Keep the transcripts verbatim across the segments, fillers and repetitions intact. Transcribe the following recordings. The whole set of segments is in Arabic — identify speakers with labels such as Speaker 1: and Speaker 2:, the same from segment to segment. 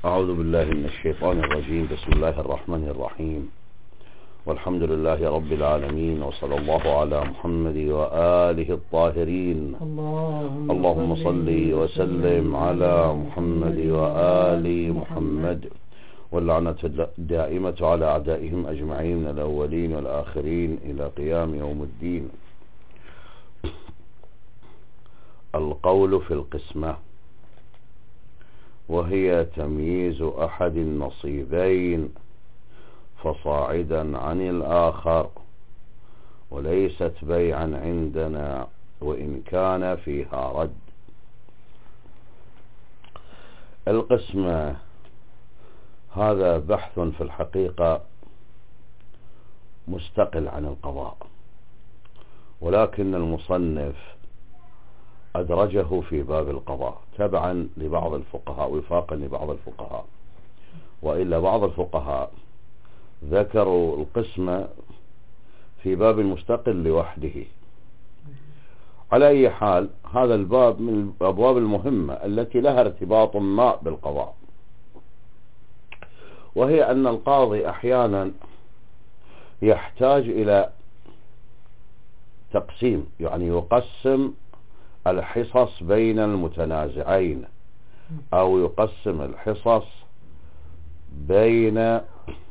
Speaker 1: أعوذ بالله من الشيطان الرجيم. بسم الله الرحمن الرحيم، والحمد لله رب العالمين، وصلى الله على محمد وآله الطاهرين. اللهم, اللهم صل وسلم على محمد وآل محمد، واللعنة الدائمة على أعدائهم أجمعين من الأولين والآخرين إلى قيام يوم الدين. القول في القسمة، وهي تمييز أحد النصيبين فصاعدا عن الآخر، وليست بيعا عندنا وإن كان فيها رد. القسمة هذا بحث في الحقيقة مستقل عن القضاء، ولكن المصنف أدرجه في باب القضاء تبعا لبعض الفقهاء وفاقا لبعض الفقهاء، وإلا بعض الفقهاء ذكروا القسمة في باب مستقل لوحده. على أي حال، هذا الباب من الأبواب المهمة التي لها ارتباط ما بالقضاء، وهي أن القاضي أحيانا يحتاج إلى تقسيم، يعني يقسم الحصص بين المتنازعين، أو يقسم الحصص بين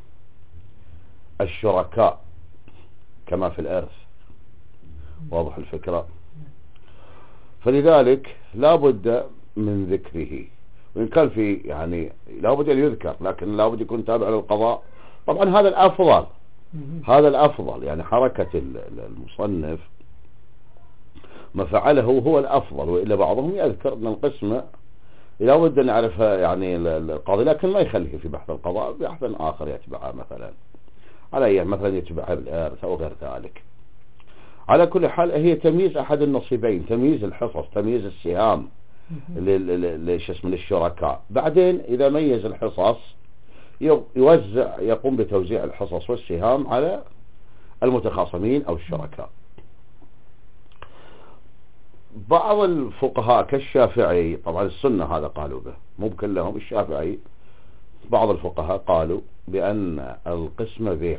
Speaker 1: الشركاء كما في الإرث. واضح الفكرة؟ فلذلك لا بد من ذكره، وإن كان في يعني لا بد أن يذكر، لكن لا بد يكون تابع للقضاء. طبعا هذا الأفضل، هذا الأفضل يعني حركة المصنف ما فعله هو الأفضل، وإلا بعضهم يذكر أن القسمة لا بد أن نعرفها يعني القاضي، لكن ما يخليه في بحث القضاء، بحث آخر يتبعها مثلا على أي مثلا يتبعها بالإرث أو غير ذلك. على كل حال هي تمييز أحد النصيبين، تمييز الحصص، تمييز السهام للشركاء. بعدين إذا ميز الحصص يوزع، يقوم بتوزيع الحصص والسهام على المتخاصمين أو الشركاء. بعض الفقهاء كالشافعي، طبعا السنة هذا قالوا به، مو كلهم، الشافعي بعض الفقهاء قالوا بأن القسمة بيع.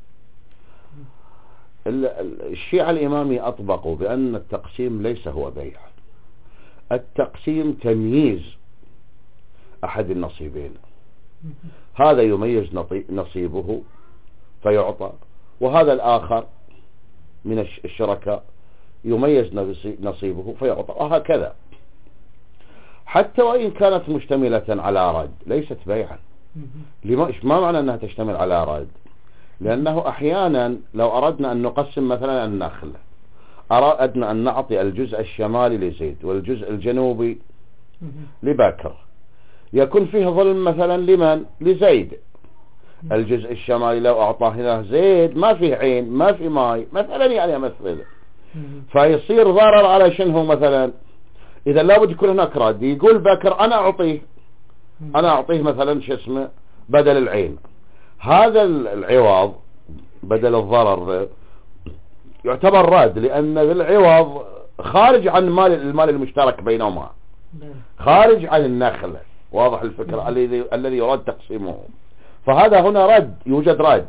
Speaker 1: الشيعة الإمامي أطبقوا بأن التقسيم ليس هو بيع، التقسيم تمييز أحد النصيبين، هذا يميز نصيبه فيعطى، وهذا الآخر من الشركاء يميز نصيبه فيعطى، وهكذا. حتى وإن كانت مشتملة على رد ليست بيعا. ما معنى أنها تشتمل على رد؟ لأنه أحيانا لو أردنا أن نقسم مثلا النخل، أردنا أن نعطي الجزء الشمالي لزيد والجزء الجنوبي لبكر، يكون فيه ظلم مثلا لمن؟ لزيد. الجزء الشمالي لو أعطاه هنا زيد ما فيه عين، ما فيه ماي مثلا، يعني مثل، فيصير ضرر على شنو مثلا. إذا لابد يكون هناك رد، يقول بكر أنا أعطيه أنا أعطيه مثلا شو اسمه بدل العين، هذا العوض بدل الضرر يعتبر رد، لأن العوض خارج عن مال المال المشترك بينهما، خارج عن النخل. واضح الفكرة؟ الذي الذي يراد تقسيمه، فهذا هنا رد، يوجد رد.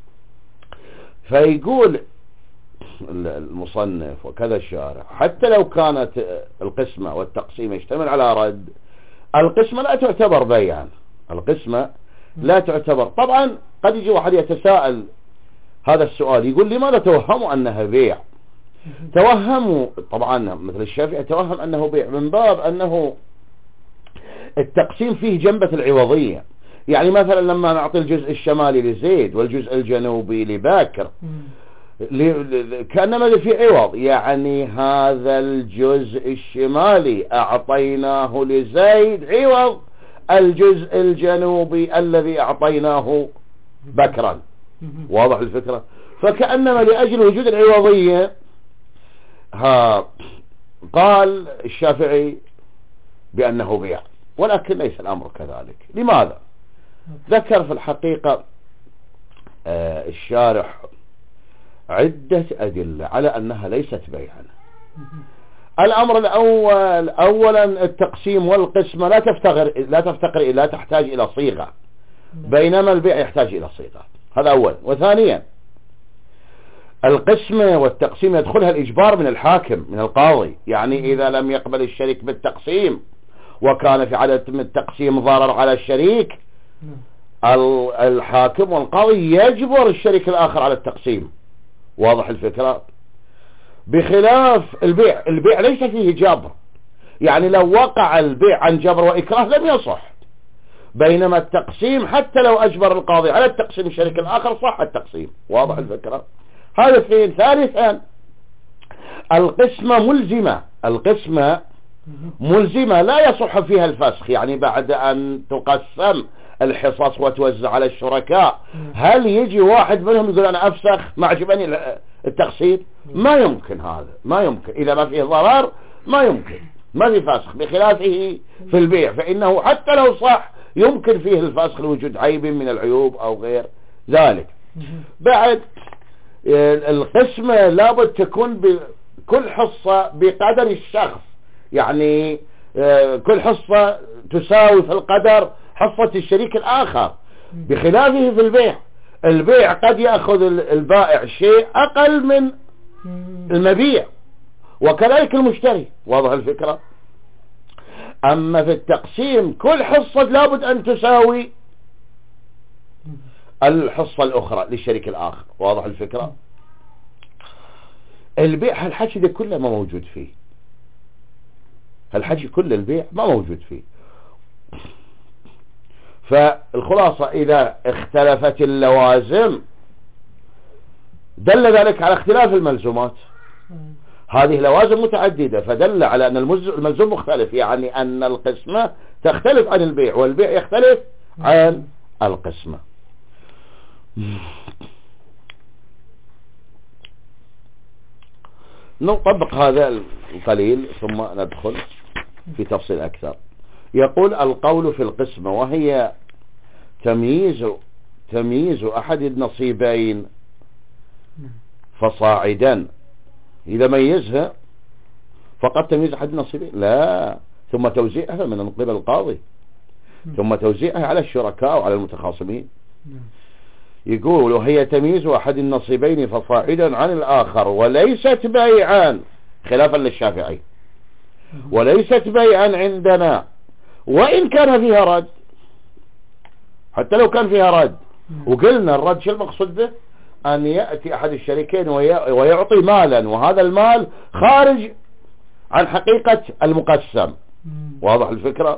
Speaker 1: فيقول المصنف وكذا الشارع حتى لو كانت القسمة والتقسيم يشتمل على رد، القسمة لا تعتبر بيعا، القسمة لا تعتبر. طبعا قد يجي واحد يتساءل هذا السؤال، يقول لماذا توهموا أنها بيع؟ توهموا طبعا مثل الشافعي توهم أنه بيع من باب أنه التقسيم فيه جنبة العوضية. يعني مثلا لما نعطي الجزء الشمالي لزيد والجزء الجنوبي لباكر، كأنما في عوض، يعني هذا الجزء الشمالي أعطيناه لزيد عوض الجزء الجنوبي الذي أعطيناه بكرا. واضح الفكرة؟ فكأنما لأجل وجود العوضية ها قال الشافعي بأنه بيع، ولكن ليس الأمر كذلك. لماذا؟ ذكر في الحقيقة آه الشارح عدة أدلة على أنها ليست بيعا. الأمر الأول، أولا التقسيم والقسمة لا تفتقر لا تفتقر لا تحتاج إلى صيغة، بينما البيع يحتاج إلى صيغة. هذا أول. وثانيا القسمة والتقسيم يدخلها الإجبار من الحاكم من القاضي، يعني إذا لم يقبل الشريك بالتقسيم وكان في عدم التقسيم ضرر على الشريك، الحاكم والقاضي يجبر الشريك الآخر على التقسيم. واضح الفكرة؟ بخلاف البيع، البيع ليس فيه جبر، يعني لو وقع البيع عن جبر وإكراه لم يصح، بينما التقسيم حتى لو أجبر القاضي على التقسيم الشريك الآخر صح التقسيم. واضح الفكرة؟ هذا اثنين. ثالثا القسمة ملزمة، القسمة ملزمة لا يصح فيها الفسخ، يعني بعد أن تقسم الحصص وتوزع على الشركاء هل يجي واحد منهم يقول أنا أفسخ ما عجبني التقسيم؟ ما يمكن، هذا ما يمكن، إذا ما فيه ضرر ما يمكن، ما في فسخ. بخلافه في البيع فإنه حتى لو صح يمكن فيه الفسخ لوجود عيب من العيوب أو غير ذلك. بعد القسمة لابد تكون بكل حصة بقدر الشخص، يعني كل حصة تساوي في القدر حصة الشريك الآخر، بخلافه في البيع. البيع قد يأخذ البائع شيء أقل من المبيع وكذلك المشتري. واضح الفكرة؟ أما في التقسيم كل حصة لابد أن تساوي الحصة الأخرى للشريك الآخر. واضح الفكرة؟ البيع هالحكي ده كله ما موجود فيه، هالحكي كل البيع ما موجود فيه. فالخلاصة إذا اختلفت اللوازم دل ذلك على اختلاف الملزومات. هذه لوازم متعددة فدل على أن الملزوم مختلف، يعني أن القسمة تختلف عن البيع والبيع يختلف عن القسمة. نطبق هذا القليل ثم ندخل في تفصيل أكثر. يقول القول في القسمة وهي تمييز تمييز أحد النصيبين فصاعدا. إذا ميزها فقط تمييز أحد النصيبين، لا، ثم توزيعها من قبل القاضي، ثم توزيعها على الشركاء وعلى المتخاصمين. يقول وهي تمييز أحد النصيبين فصاعدا عن الآخر وليست بيعا، خلافا للشافعي، وليست بيعا عندنا وإن كان فيها رد. حتى لو كان فيها رد، وقلنا الرد شو المقصود به؟ أن يأتي أحد الشريكين ويعطي مالا وهذا المال خارج عن حقيقة المقسم. واضح الفكرة؟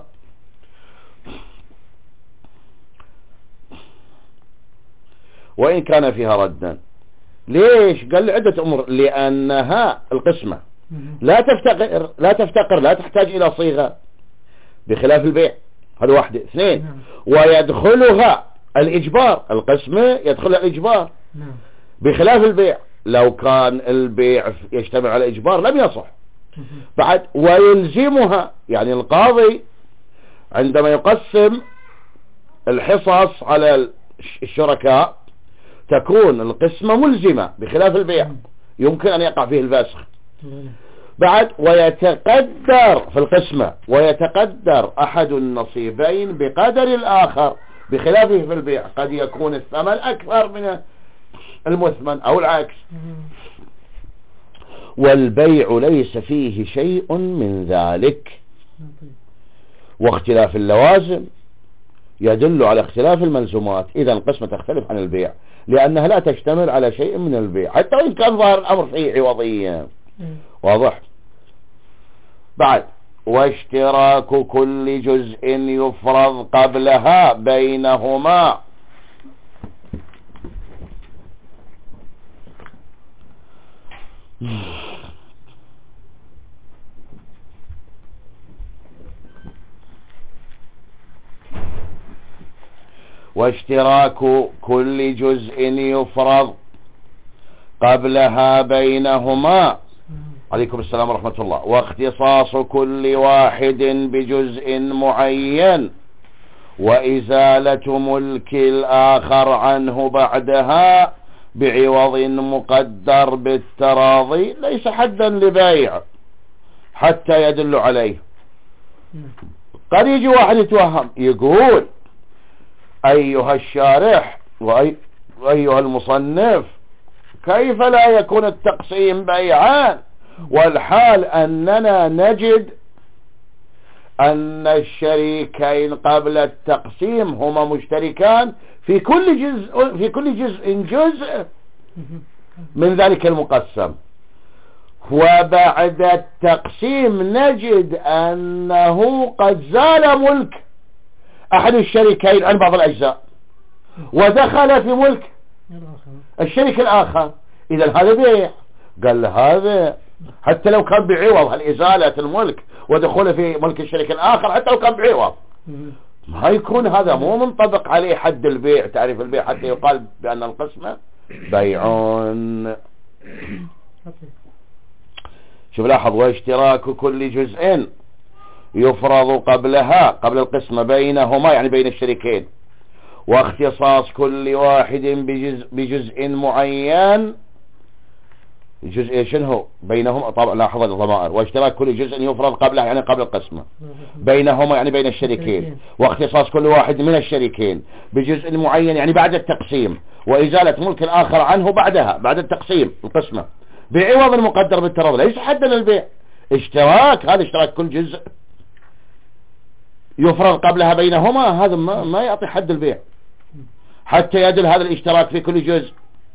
Speaker 1: وإن كان فيها ردا. ليش؟ قال لي عدة أمور. لأنها القسمة لا تفتقر لا تفتقر لا تحتاج إلى صيغة بخلاف البيع. هذا واحدة. اثنين، ويدخلها الإجبار، القسمة يدخلها الإجبار بخلاف البيع. لو كان البيع يجتمع على إجبار لم يصح. بعد ويلزمها، يعني القاضي عندما يقسم الحصص على الشركاء تكون القسمة ملزمة بخلاف البيع، يمكن أن يقع فيه الفسخ. بعد ويتقدر في القسمة ويتقدر أحد النصيبين بقدر الآخر بخلافه في البيع، قد يكون الثمن أكثر من المثمن أو العكس. والبيع ليس فيه شيء من ذلك. واختلاف اللوازم يدل على اختلاف الملزومات. إذا القسمة تختلف عن البيع لأنها لا تشتمل على شيء من البيع حتى وإن كان ظاهر الأمر فيه عوضية. واضح؟ بعد واشتراك كل جزء يفرض قبلها بينهما. واشتراك كل جزء يفرض قبلها بينهما. عليكم السلام ورحمة الله. واختصاص كل واحد بجزء معين وإزالة ملك الآخر عنه بعدها بعوض مقدر بالتراضي ليس حدا لبيع. حتى يدل عليه. قد يجي واحد يتوهم يقول أيها الشارح وأيها المصنف كيف لا يكون التقسيم بيعان والحال أننا نجد أن الشريكين قبل التقسيم هما مشتركان في كل جزء في كل جزء جزء من ذلك المقسم، وبعد التقسيم نجد أنه قد زال ملك أحد الشريكين عن بعض الأجزاء ودخل في ملك الشريك الآخر. إذا هذا بيع. قال هذا حتى لو كان بعوض الإزالة الملك ودخوله في ملك الشريك الآخر حتى لو كان بعوض ما يكون هذا مو منطبق عليه حد البيع، تعريف البيع حتى يقال بأن القسمة بيعون. شوف لاحظ واشتراك كل جزء يفرض قبلها قبل القسمة بينهما يعني بين الشريكين، واختصاص كل واحد بجزء, بجزء معين جزء شنو بينهما. طبعا لاحظ الضمائر واشتراك كل جزء يفرض قبلها يعني قبل القسمة بينهما يعني بين الشريكين، واختصاص كل واحد من الشريكين بجزء معين يعني بعد التقسيم، وإزالة ملك الآخر عنه بعدها بعد التقسيم القسمة بعوض المقدر بالتراضي. ليس حدا للبيع، اشتراك. هذا اشتراك كل جزء يفرض قبلها بينهما، هذا ما, ما يعطي حد البيع حتى يدل هذا الاشتراك في كل جزء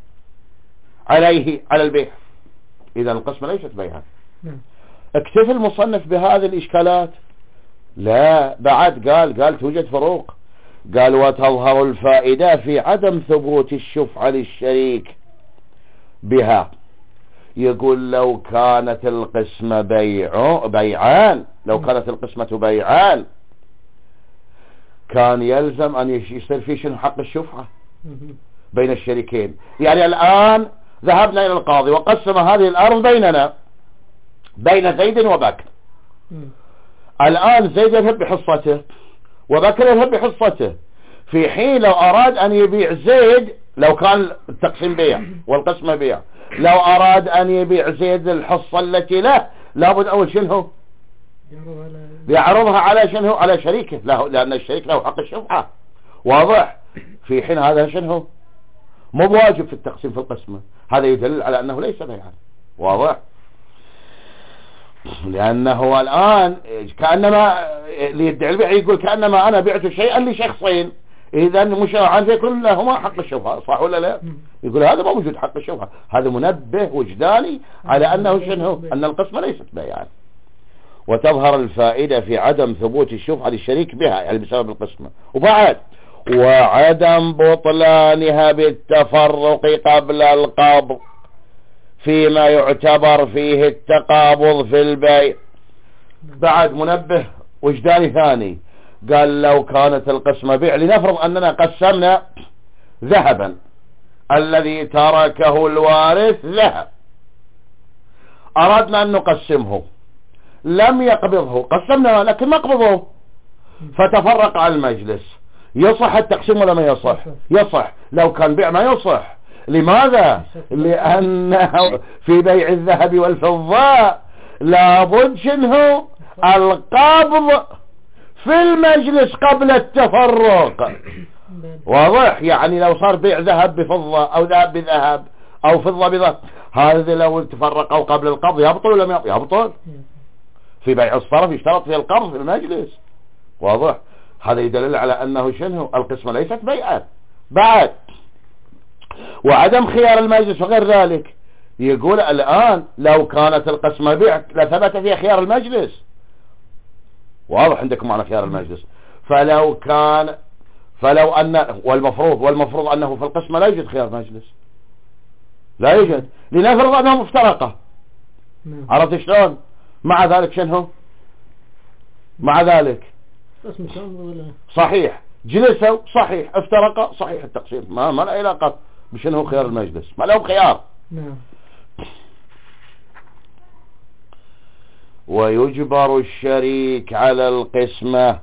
Speaker 1: عليه على البيع. إذا القسمة ليست بيعا. اكتفى المصنف بهذه الإشكالات؟ لا، بعد قال قال توجد فروق. قال وتظهر الفائدة في عدم ثبوت الشفعة للشريك بها. يقول لو كانت القسمة بيع بيعان لو كانت القسمة بيعان كان يلزم أن يصير في شنو حق الشفعة بين الشريكين. يعني الآن ذهبنا إلى القاضي وقسم هذه الأرض بيننا بين زيد وبكر. الآن زيد يذهب بحصته وبكر يذهب بحصته، في حين لو أراد أن يبيع زيد لو كان التقسيم بيع والقسمة بيع، لو أراد أن يبيع زيد الحصة التي له لابد أول شنو يعرضها على شنو على شريكه له، لأن الشريك له حق الشفعة. واضح؟ في حين هذا شنو مو بواجب في التقسيم في القسمة. هذا يدل على أنه ليس بيعا. واضح؟ لأنه الآن كأنما اللي يدعي البيع يقول كأنما أنا بعت شيئا لشخصين، إذا مشاعا يكون لهما حق الشفعة. صح ولا لا؟ يقول هذا ما موجود حق الشفعة. هذا منبه وجداني على أنه شنو أن القسمة ليست بيعا. وتظهر الفائدة في عدم ثبوت الشفعة للشريك بها يعني بسبب القسمة. وبعد وعدم بطلانها بالتفرق قبل القبض فيما يعتبر فيه التقابض في البيع. بعد منبه وجداني ثاني. قال لو كانت القسمة بيع، لنفرض أننا قسمنا ذهبا الذي تركه الوارث ذهب، أردنا أن نقسمه لم يقبضه، قسمنا لكن ما قبضه فتفرق على المجلس، يصح التقسيم ولا ما يصح؟ يصح. لو كان بيع ما يصح. لماذا؟ لأنه في بيع الذهب والفضة لابد شنه القبض في المجلس قبل التفرق. واضح؟ يعني لو صار بيع ذهب بفضة أو ذهب بذهب أو فضة بذهب، هذا لو تفرقوا قبل القبض يبطل ولا ما يبطل؟ في بيع الصرف يشترط في القبض في المجلس. واضح؟ هذا يدل على أنه شنو القسمة ليست بيعا. بعد وعدم خيار المجلس وغير ذلك. يقول الآن لو كانت القسمة بيع لثبت فيها خيار المجلس. واضح عندكم معنى خيار المجلس. فلو كان فلو أن والمفروض والمفروض أنه في القسمة لا يوجد خيار مجلس، لا يوجد. لنفرض أنهم افترقا. عرفت شلون؟ مع ذلك شنو مع ذلك صحيح جلسوا صحيح افترقا صحيح التقسيم ما ما له علاقة بشنو خيار المجلس، ما لهم خيار.
Speaker 2: نعم.
Speaker 1: ويجبر الشريك على القسمة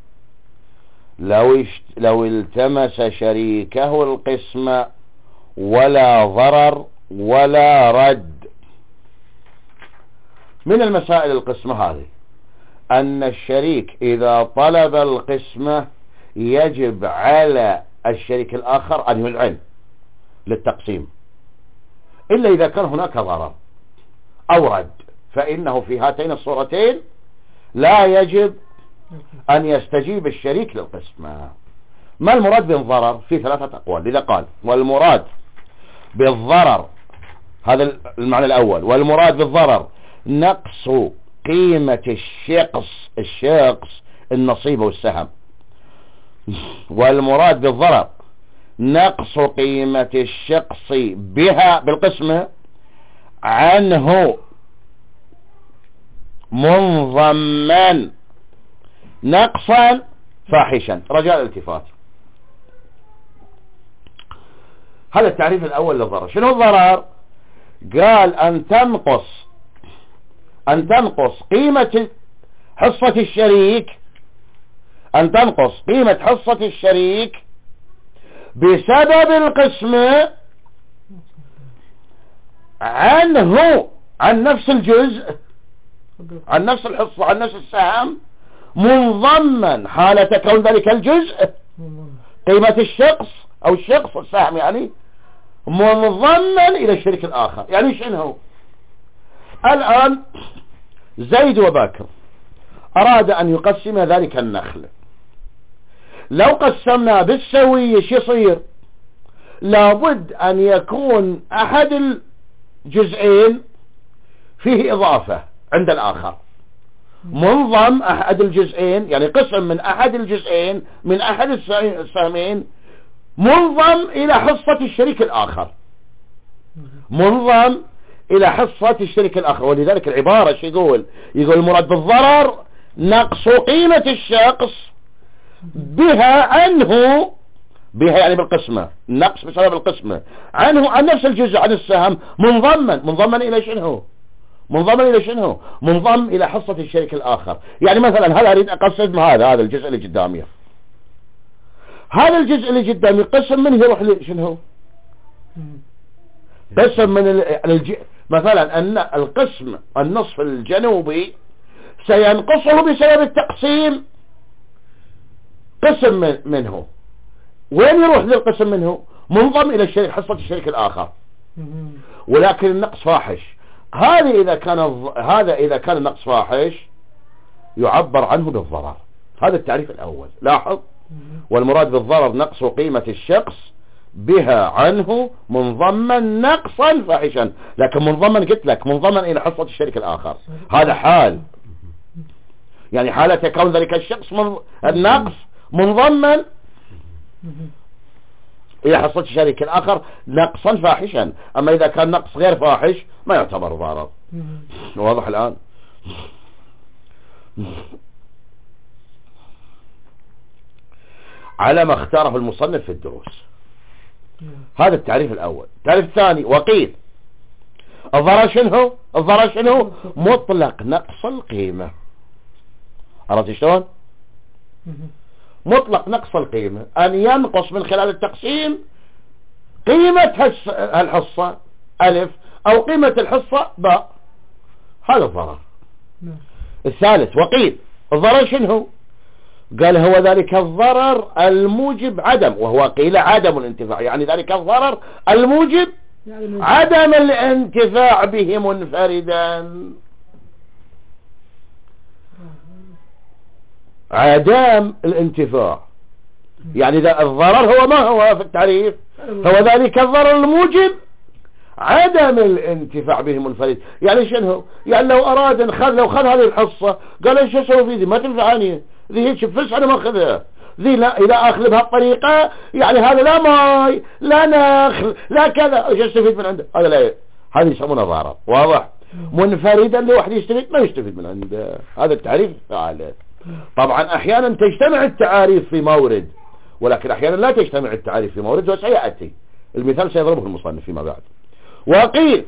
Speaker 1: لو اشت... لو التمس شريكه القسمة ولا ضرر ولا رد. من المسائل القسمة هذه أن الشريك إذا طلب القسمة يجب على الشريك الآخر أن يذعن للتقسيم إلا إذا كان هناك ضرر أو رد، فإنه في هاتين الصورتين لا يجب أن يستجيب الشريك للقسمة. ما المراد بالضرر؟ في ثلاثة أقوال. لذا قال والمراد بالضرر، هذا المعنى الأول، والمراد بالضرر نقص قيمة الشخص الشخص النصيب والسهم، والمراد بالضرر نقص قيمة الشخص بها بالقسمة عنه منضما نقصا فاحشا. رجاء الالتفات، هذا التعريف الأول للضرر. شنو الضرر؟ قال أن تنقص أن تنقص قيمة حصة الشريك أن تنقص قيمة حصة الشريك بسبب القسمة عنه، عن نفس الجزء، عن نفس الحصة، عن نفس السهم، منضما حالة كون ذلك الجزء قيمة الشخص أو الشخص السهم يعني منضما إلى الشريك الآخر. يعني شنو؟ الآن زيد وبكر أراد أن يقسم ذلك النخل، لو قسمنا بالسوية شو يصير؟ لابد أن يكون أحد الجزئين فيه إضافة عند الآخر، منضم أحد الجزئين، يعني قسم من أحد الجزئين من أحد السهمين منضم إلى حصة الشريك الآخر، منضم إلى حصة الشريك الآخر. ولذلك العبارة شو يقول؟ يقول المراد بالضرر نقص قيمة الشخص بها عنه، بها يعني بالقسمة، نقص بسبب القسمة عنه، عن نفس الجزء، عن السهم، منضما منضما إلى شنو؟ منضما إلى شنو؟ منضم إلى حصة الشريك الآخر. يعني مثلا هل أريد أقسم هذا هذا الجزء اللي قدامي، هذا الجزء اللي قدامي قسم منه يروح لي شنو؟ قسم من الج... مثلا أن القسم النصف الجنوبي سينقصه بسبب التقسيم قسم من منه، وين يروح للقسم منه؟ منضم إلى الشريك، حصة الشريك الآخر، ولكن النقص فاحش. هذا إذا كان الض... هذا إذا كان النقص فاحش يعبر عنه بالضرر. هذا التعريف الأول. لاحظ، والمراد بالضرر نقص قيمة الشخص بها عنه منضما نقصا فاحشا، لكن منضما قلت لك منضما إلى حصة الشريك الآخر، هذا حال، يعني حالة كون ذلك الشخص من... النقص منضما إلى حصة الشريك الآخر نقصا فاحشا. أما إذا كان نقص غير فاحش ما يعتبر ضرر. واضح الآن؟ على ما اختاره المصنف في الدروس. هذا التعريف الأول. التعريف الثاني، وقيل الضرر شنو؟ الضرر شنو؟ مطلق نقص القيمة. عرفت شلون؟ مطلق نقص القيمة، أن ينقص من خلال التقسيم قيمة الحصة ألف أو قيمة الحصة باء، هذا الضرر. الثالث، وقيل الضرر شنو؟ قال هو ذلك الضرر الموجب عدم، وهو قيل عدم الانتفاع، يعني ذلك الضرر الموجب عدم الانتفاع به منفردا. عدم الانتفاع يعني ذا الضرر هو ما هو في التعريف؟ هو ذلك الضرر الموجب عدم الانتفاع به منفرد. يعني شنو؟ يعني لو أراد نخذ لو خذ هذه الحصة قال ايش اسوي في ذي؟ ما تنفعني ذي، هيك فلس انا ما اخذها ذي، لا إذا أخذ بهالطريقة يعني هذا لا ماي لا نخل لا كذا، ايش استفيد من عنده؟ هذا لا، هذه يسمونه ضرر. واضح؟ منفردا لوحده يستفيد ما يستفيد من عنده. هذا التعريف فعلا. طبعا احيانا تجتمع التعاريف في مورد، ولكن احيانا لا تجتمع التعاريف في مورد، وسيأتي المثال سيضربه المصنف فيما بعد. وقيل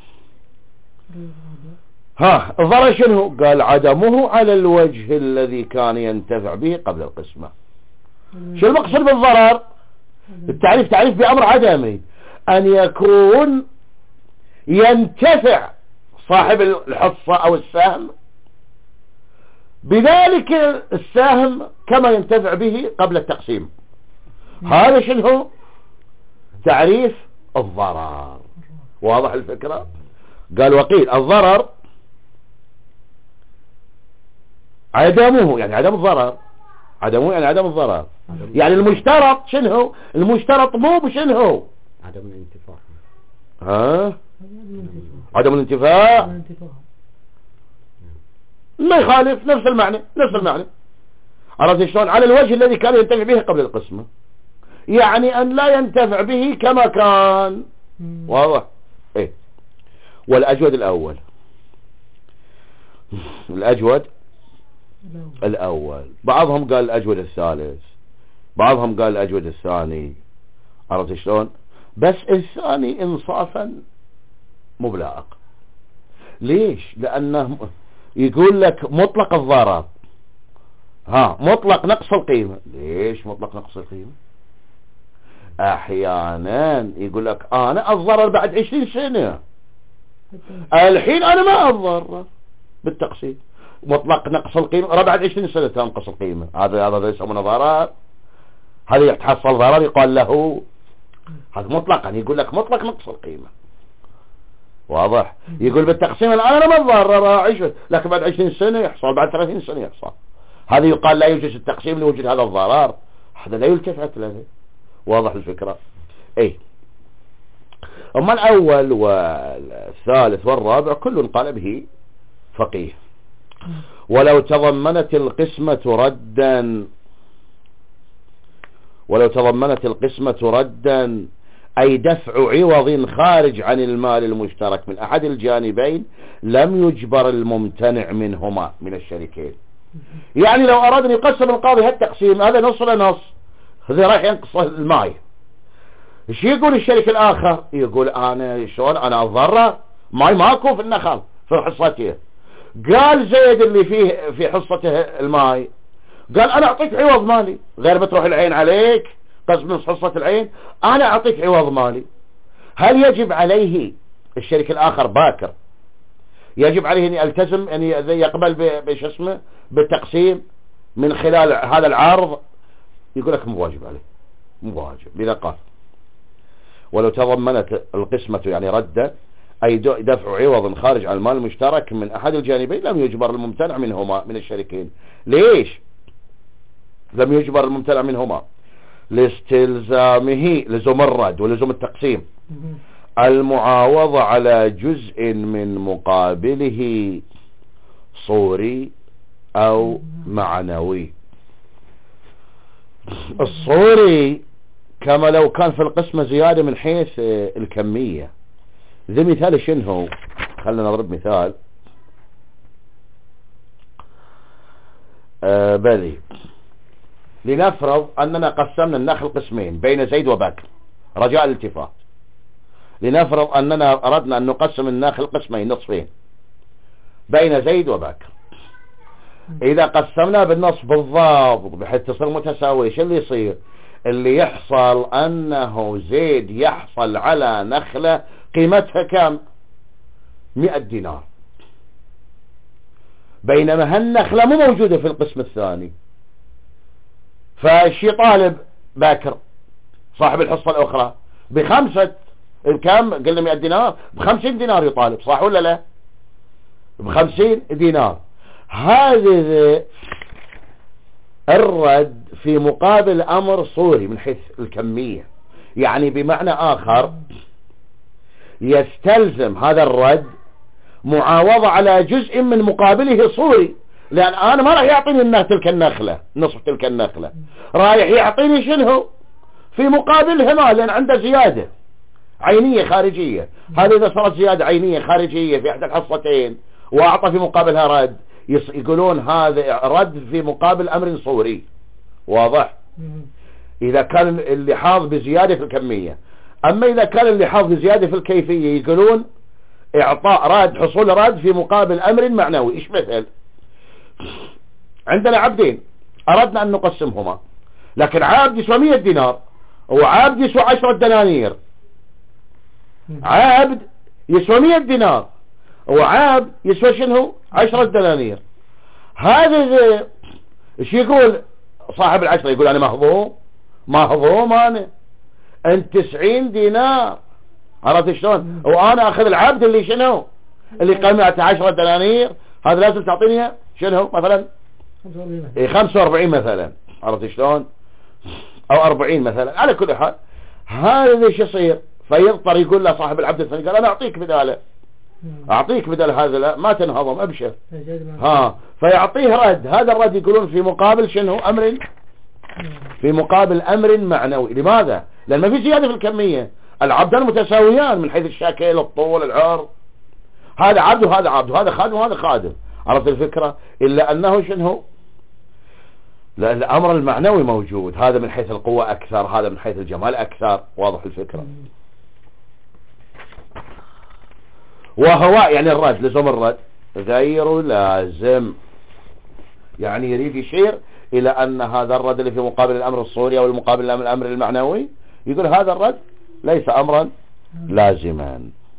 Speaker 1: ها الضرر شنو؟ قال عدمه على الوجه الذي كان ينتفع به قبل القسمة. شو المقصد بالضرر؟ التعريف تعريف بأمر عدمي، أن يكون ينتفع صاحب الحصة أو السهم بذلك السهم كما ينتفع به قبل التقسيم. هذا شنو تعريف الضرر. واضح الفكرة؟ قال وقيل الضرر عدمه، يعني عدم الضرر، عدمه يعني عدم الضرر، يعني المشترط شنو؟ المشترط مو بشنو؟
Speaker 2: عدم الانتفاع.
Speaker 1: ها عدم الانتفاع ما يخالف، نفس المعنى نفس المعنى. عرفت شلون؟ على الوجه الذي كان ينتفع به قبل القسمة، يعني أن لا ينتفع به كما كان. واضح؟ ايه. والأجود الأول، الأجود الأول، بعضهم قال الأجود الثالث، بعضهم قال الأجود الثاني. عرفت شلون؟ بس الثاني إنصافا مو بلائق. ليش؟ لأنه يقول لك مطلق الضرر، ها مطلق نقص القيمة. ليش مطلق نقص القيمة؟ احيانا يقول لك انا الضرر بعد عشرين سنة، الحين انا ما الضرر بالتقسيم. مطلق نقص القيمة بعد عشرين سنة تنقص القيمة، هذا هذا يسمونه ضرر، هذا يتحصل ضرر يقال له هذا مطلقا. يقول لك مطلق نقص القيمة. واضح؟ يقول بالتقسيم الآن أنا ما أتضرر أعيش، لكن بعد عشرين سنة يحصل، بعد ثلاثين سنة يحصل. هذا يقال لا يوجد التقسيم لوجود هذا الضرر، هذا لا يلتفت له. واضح الفكرة؟ اي. اما الاول والثالث والرابع كل قال به فقيه. ولو تضمنت القسمة ردا، ولو تضمنت القسمة ردا أي دفع عوض خارج عن المال المشترك من أحد الجانبين لم يجبر الممتنع منهما من الشريكين. يعني لو أراد أن يقسم القاضي هالتقسيم هذا نص لنص، هذا راح ينقص الماي، ايش يقول الشريك الآخر؟ يقول أنا شلون أنا أتضرر؟ ماي ماكو في النخل في حصته. قال زيد اللي فيه في حصته الماي قال أنا أعطيك عوض مالي، غير بتروح العين عليك قسم نص حصة العين، أنا أعطيك عوض مالي. هل يجب عليه الشريك الآخر باكر يجب عليه أن يلتزم أن يقبل بش اسمه بالتقسيم من خلال هذا العرض؟ يقول لك مو واجب عليه، مو واجب. لذا قال ولو تضمنت القسمة يعني رد أي دفع عوض خارج عن المال المشترك من أحد الجانبين لم يجبر الممتنع منهما من الشريكين. ليش لم يجبر الممتنع منهما؟ لاستلزامه لزوم الرد ولزوم التقسيم المعاوضة على جزء من مقابله صوري أو معنوي. الصوري كما لو كان في القسمة زيادة من حيث الكمية. ذي مثال شنو؟ خلنا نضرب مثال. آه بلي لنفرض أننا قسمنا النخل قسمين بين زيد وبكر رجاء الالتفات. لنفرض أننا أردنا أن نقسم النخل قسمين نصفين بين زيد وبكر. إذا قسمنا بالنصف بالضبط بحيث تصير متساوية، شو اللي يصير؟ اللي يحصل أنه زيد يحصل على نخلة قيمتها كم؟ مئة دينار، بينما هالنخلة مو موجودة في القسم الثاني. فالشي طالب باكر صاحب الحصة الأخرى بخمسة بكم؟ قلنا مئة دينار، بخمسين دينار يطالب، صح ولا لا؟ بخمسين دينار. هذا الرد في مقابل أمر صوري من حيث الكمية، يعني بمعنى آخر يستلزم هذا الرد معاوضة على جزء من مقابله صوري، لأن أنا ما راح يعطيني تلك النخلة نصف تلك النخلة، رايح يعطيني شنو في مقابلها مال، لأن عنده زيادة عينية خارجية. هذا إذا صارت زيادة عينية خارجية في إحدى الحصتين وأعطى في مقابلها رد، يقولون هذا رد في مقابل أمر صوري. واضح؟ إذا كان اللحاظ بزيادة في الكمية. أما إذا كان اللحاظ بزيادة في الكيفية يقولون إعطاء رد حصول رد في مقابل أمر معنوي. إيش مثل؟ عندنا عبدين أردنا أن نقسمهما، لكن عبد يسوى مئة دينار وعبد يسوى عشرة دنانير. عبد يسوى مئة دينار، وعاب يسوى شنو عشرة دنانير. هذا ايش يقول صاحب العشرة؟ يقول انا مهضوم مهضوم انا انت تسعين دينار، عرفت شلون؟ وانا اخذ العبد اللي شنو اللي قيمته عشرة دنانير، هذا لازم تعطيني شنو مثلا اي خمسة واربعين مثلا، عرفت شلون؟ او اربعين مثلا. على كل حال هذا ليش يصير؟ فيضطر يقول له صاحب العبد الثاني قال انا اعطيك بداله، اعطيك بدل هذا، لا ما تنهضم ابشر. ها فيعطيه رد، هذا الرد يقولون في مقابل شنو امر، في مقابل امر معنوي. لماذا؟ لان ما في زياده في الكميه، العبدان متساويان من حيث الشكل الطول العرض، هذا عبد وهذا عبد وهذا خادم وهذا خادم، عرفت الفكره؟ الا انه شنو لا الامر المعنوي موجود، هذا من حيث القوه اكثر، هذا من حيث الجمال اكثر، واضح الفكره؟ وهو يعني الرد لزوم الرد غير لازم، يعني يريد يشير الى ان هذا الرد اللي في مقابل الامر الصوري او المقابل الامر المعنوي، يقول هذا الرد ليس امرا لازما.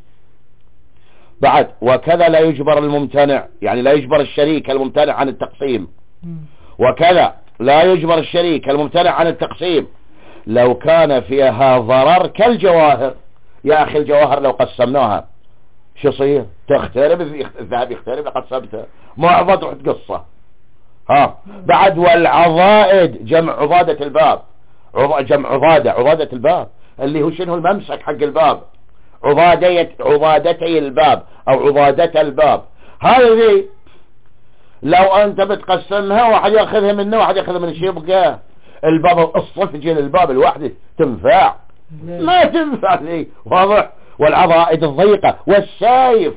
Speaker 1: بعد وكذا لا يجبر الممتنع، يعني لا يجبر الشريك الممتنع عن التقسيم، وكذا لا يجبر الشريك الممتنع عن التقسيم لو كان فيها ضرر كالجواهر. يا اخي الجواهر لو قسمناها شو يصير؟ تخترب، الذهب يخترب لقد سبته معضد تروح تقصه. ها بعد والعضائد جمع عضادة الباب، جمع عضادة، عضادة الباب اللي هو شنو الممسك حق الباب، عضادية عضادتي الباب او عضادة الباب. هذه لو انت بتقسمها واحد ياخذها منه واحد ياخذها من الشيء، يبقى الباب الصفجي للباب الواحد تنفع؟ ما تنفع لي، واضح؟ والعضائد الضيقة والسيف،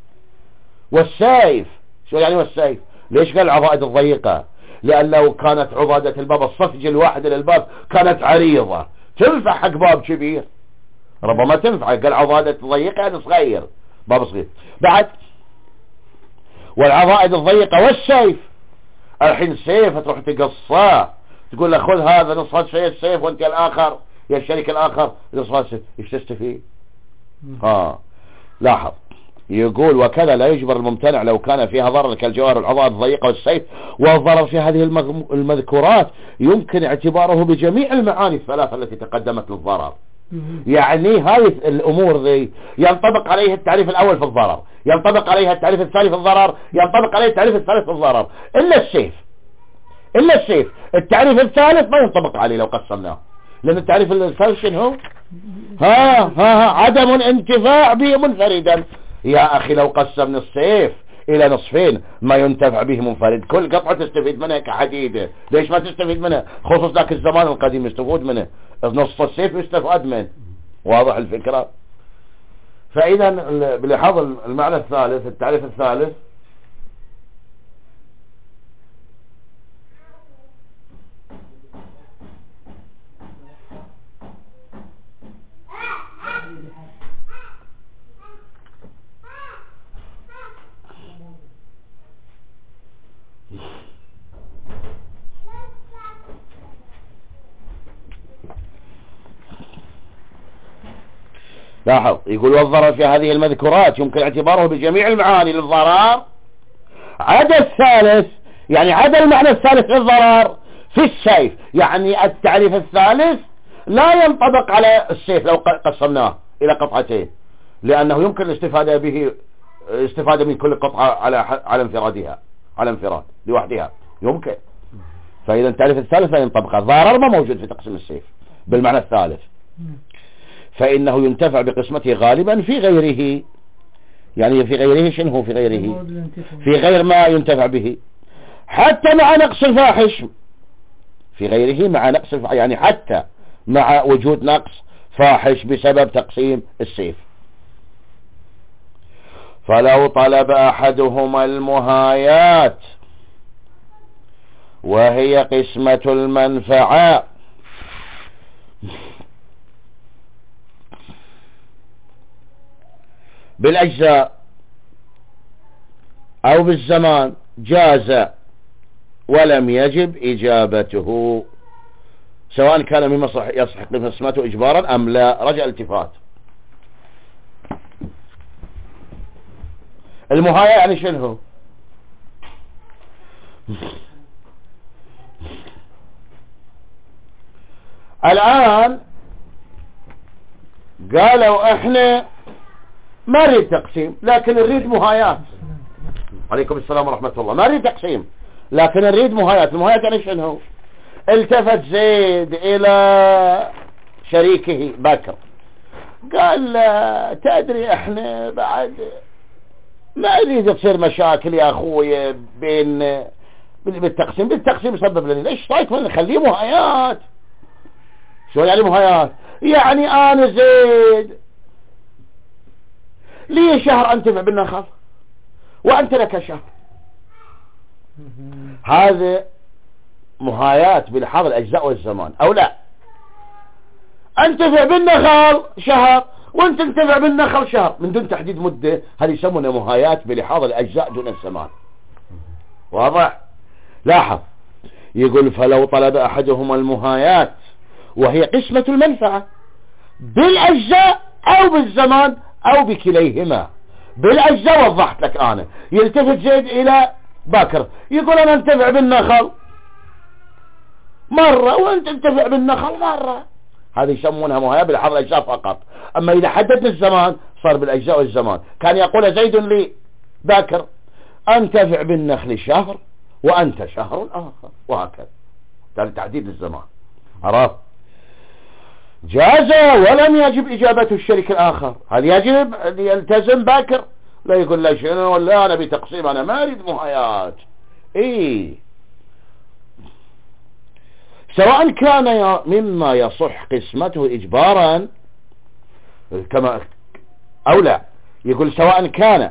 Speaker 1: والسيف شو يعني والسيف؟ ليش قال العضائد الضيقة؟ لأن لو كانت عضادة الباب الصفج الواحد للباب كانت عريضة تنفع حق باب كبير، ربما تنفع. قال عضادة ضيقة يعني صغير، باب صغير. بعد والعضائد الضيقة والسيف، الحين سيف تروح تقصاه تقول له خذ هذا نص هذا السيف وانت الاخر يا الشريك الاخر نص هذا السيف، ايش تستفيد؟ ها لاحظ يقول وكذا لا يجبر الممتنع لو كان فيها ضرر كالجوار والعضائد الضيقة والسيف. والضرر في هذه المذكورات يمكن اعتباره بجميع المعاني الثلاثة التي تقدمت للضرر. يعني هذه الامور ذي ينطبق عليها التعريف الاول في الضرر، ينطبق عليها التعريف الثاني في الضرر، ينطبق عليها التعريف الثالث في الضرر، الا السيف، الا السيف التعريف الثالث ما ينطبق عليه لو قسمناه، لان التعريف الثالث شنو؟ ها ها ها عدم انتفاع به منفردا. يا اخي لو قسمنا السيف الى نصفين ما ينتفع به منفرد، كل قطعة تستفيد منها كحديدة، ليش ما تستفيد منها؟ خصوص ذاك الزمان القديم يستفاد منه، نصف السيف يستفاد منه، واضح الفكرة؟ فاذا بلاحظ المعنى الثالث التعريف الثالث لاحظ يقول والضرر في هذه المذكورات يمكن اعتباره بجميع المعاني للضرر عدا الثالث، يعني عدا المعنى الثالث للضرر في السيف، يعني التعريف الثالث لا ينطبق على السيف لو قسمناه الى قطعتين، لانه يمكن الاستفادة به استفادة من كل قطعة على على انفرادها، على انفراد لوحدها يمكن. فاذا التعريف الثالث لا ينطبق، الضرر ما موجود في تقسيم السيف بالمعنى الثالث، فإنه ينتفع بقسمته غالبا في غيره. يعني في غيره شنو هو في غيره؟ في غير ما ينتفع به، حتى مع نقص الفاحش، في غيره مع نقص الفاحش، يعني حتى مع وجود نقص فاحش بسبب تقسيم السيف. فلو طلب أحدهما المهايات وهي قسمة المنفعة بالأجزاء أو بالزمان جاز ولم يجب إجابته، سواء كان مما يصح قسمته إجبارا أم لا. رجع التفات، المهاية يعني شنو؟ الآن قالوا احنا ما نريد تقسيم لكن نريد مهايات. عليكم السلام ورحمة الله. ما نريد تقسيم لكن نريد مهايات. المهايات يعني شنو؟ التفت زيد الى شريكه بكر قال تدري احنا بعد ما نريد تصير مشاكل يا اخوي بين بالتقسيم بالتقسيم يسبب لنا ليش طيب نخليه مهايات. شو يعني مهايات؟ يعني انا زيد لي شهر انتفع بالنخل وانت لك شهر. هذا مهايات بلحاظ الاجزاء والزمان او لا؟ انتفع بالنخل شهر وانت انتفع بالنخل شهر من دون تحديد مدة. هذه يسمونها مهايات بلحاظ الاجزاء دون الزمان. واضح؟ لاحظ يقول فلو طلب احدهما المهايات وهي قسمة المنفعة بالاجزاء او بالزمان او بكليهما. بالاجزاء وضحت لك انا يلتفت زيد الى باكر يقول انا انتفع بالنخل مرة وانت انتفع بالنخل مرة. هذه يسمونها مهايات بلحاظ الاجزاء فقط. اما اذا حددنا الزمان صار بالاجزاء والزمان. كان يقول زيد لي باكر انتفع بالنخل شهر وانت شهر اخر وهكذا. كان تحديد الزمان. عرفت؟ جاز ولم يجب اجابته الشريك الاخر. هل يجب ان يلتزم باكر؟ لا يقول لا شنو ولا انا بتقسيم انا ما اريد مهايات. ايه سواء كان مما يصح قسمته اجبارا كما او لا. يقول سواء كان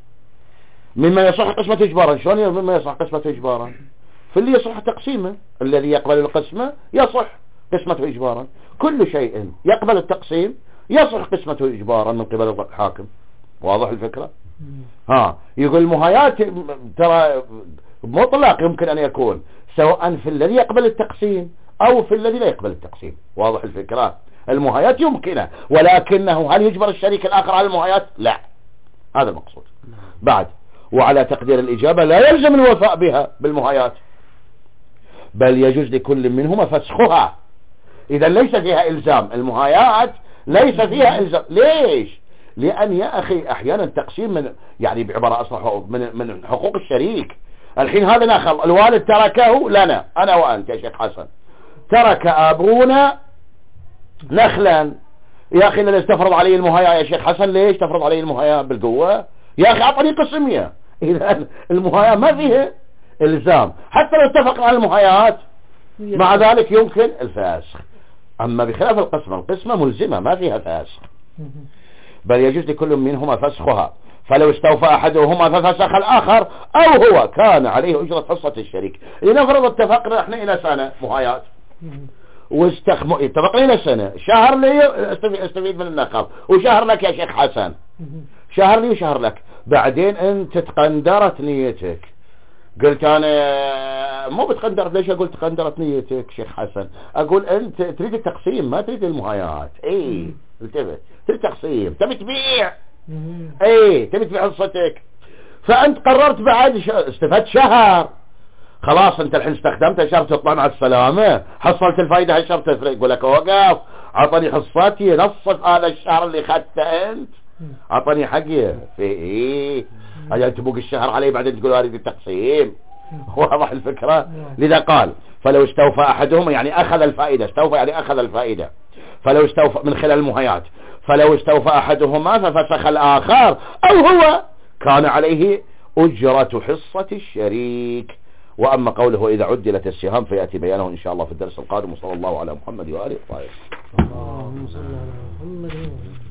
Speaker 1: مما يصح قسمته اجبارا. شلون مما يصح قسمته اجبارا؟ في اللي يصح تقسيمه الذي يقبل القسمة يصح قسمته اجبارا. كل شيء يقبل التقسيم يصح قسمته اجبارا من قبل الحاكم. واضح الفكرة؟ ها يقول المهايات ترى مطلق يمكن ان يكون سواء في الذي يقبل التقسيم او في الذي لا يقبل التقسيم. واضح الفكرة؟ المهايات يمكنه ولكنه هل يجبر الشريك الاخر على المهايات؟ لا. هذا المقصود. بعد وعلى تقدير الاجابة لا يلزم الوفاء بها بالمهايات بل يجوز لكل منهما فسخها. اذا ليس فيها الزام. المهايات ليس فيها الزام. ليش؟ لان يا اخي احيانا تقسيم من يعني بعبارة اصح من, من حقوق الشريك. الحين هذا نخل الوالد تركه لنا انا وانت يا شيخ حسن. ترك ابونا نخلا يا اخي ليش تفرض علي المهاية يا شيخ حسن؟ ليش تفرض علي المهاية بالقوة يا اخي؟ اعطني قسمية. اذا المهاية ما فيها الزام حتى لو اتفقنا على المهايات مع ذلك يمكن الفاسخ. اما بخلاف القسمة القسمة ملزمة ما فيها فاسخ بل يجوز لكل منهما فسخها. فلو استوفى احدهما ففسخ الاخر او هو كان عليه اجرة حصة الشريك. لنفرض اتفقنا احنا الى سنة مهايات واستخموا اتفقنا الى سنة شهر لي استفيد من النقل وشهر لك يا شيخ حسن شهر لي وشهر لك. بعدين انت تقندرت نيتك قلت انا مو بتقندرت. ليش اقول تقندرت نيتك شيخ حسن؟ اقول انت تريد التقسيم ما تريد المهايات. اي التفت تريد تقسيم تبي تبيع. اي تبي تبيع حصتك فانت قررت بعد استفدت شهر خلاص انت الحين استخدمت شهر تطلع مع السلامة حصلت الفايدة هالشهر تفرق. يقول لك وقف عطني حصتي نصف هذا الشهر اللي خدته انت عطني حقي في ايه اجل تبوق الشهر عليه بعدين تقول اريد التقسيم. واضح الفكرة؟ لذا قال فلو استوفى احدهما يعني اخذ الفائدة. استوفى يعني اخذ الفائدة. فلو استوفى من خلال المهايات فلو استوفى احدهما ففسخ الاخر او هو كان عليه اجرة حصة الشريك. واما قوله اذا عدلت السهام فيأتي بيانه ان شاء الله في الدرس القادم. وصلى الله على محمد وآله وصحبه.